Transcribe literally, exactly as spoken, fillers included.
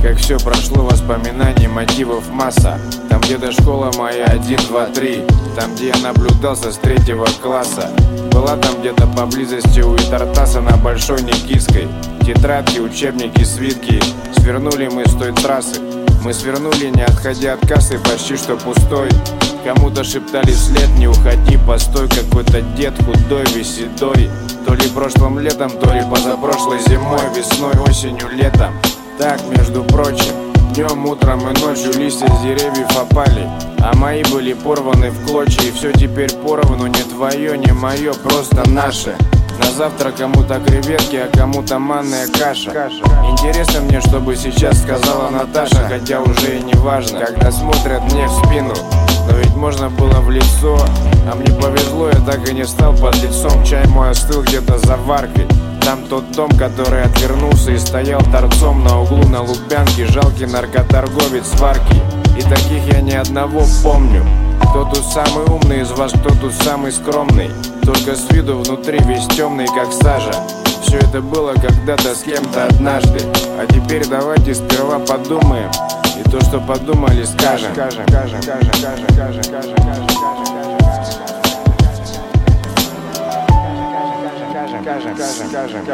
как все прошло, воспоминаний, мотивов масса. Там где-то школа моя один, два, три. Там, где я наблюдался с третьего класса. Была там где-то поблизости у Итартаса на Большой Никитской. Тетрадки, учебники, свитки. Свернули мы с той трассы. Мы свернули, не отходя от кассы, почти что пустой. Кому-то шептали вслед: не уходи, постой. Какой-то дед худой, весь седой. То ли прошлым летом, то ли позапрошлой зимой, весной, осенью, летом. Так, между прочим, днем, утром и ночью листья с деревьев опали, а мои были порваны в клочья. И все теперь поровну, не твое, не мое, просто наше. На завтра кому-то креветки, а кому-то манная каша. Интересно мне, что бы сейчас сказала Наташа, хотя уже и не важно, когда смотрят мне в спину. Но ведь можно было в лицо, а мне повезло, я так и не стал под лицом. Чай мой остыл где-то за варкой. Там тот дом, который отвернулся и стоял торцом на углу на Лубянке. Жалкий наркоторговец сварки. И таких я ни одного помню. Кто тут самый умный из вас, кто тут самый скромный? Только с виду внутри весь темный, как сажа. Все это было когда-то с кем-то однажды. А теперь давайте сперва подумаем, и то, что подумали, скажем. Скажем, скажем, скажем, скажем, скажем, скажем, скажем, скажем, скажем, скажем, скажем, скажем.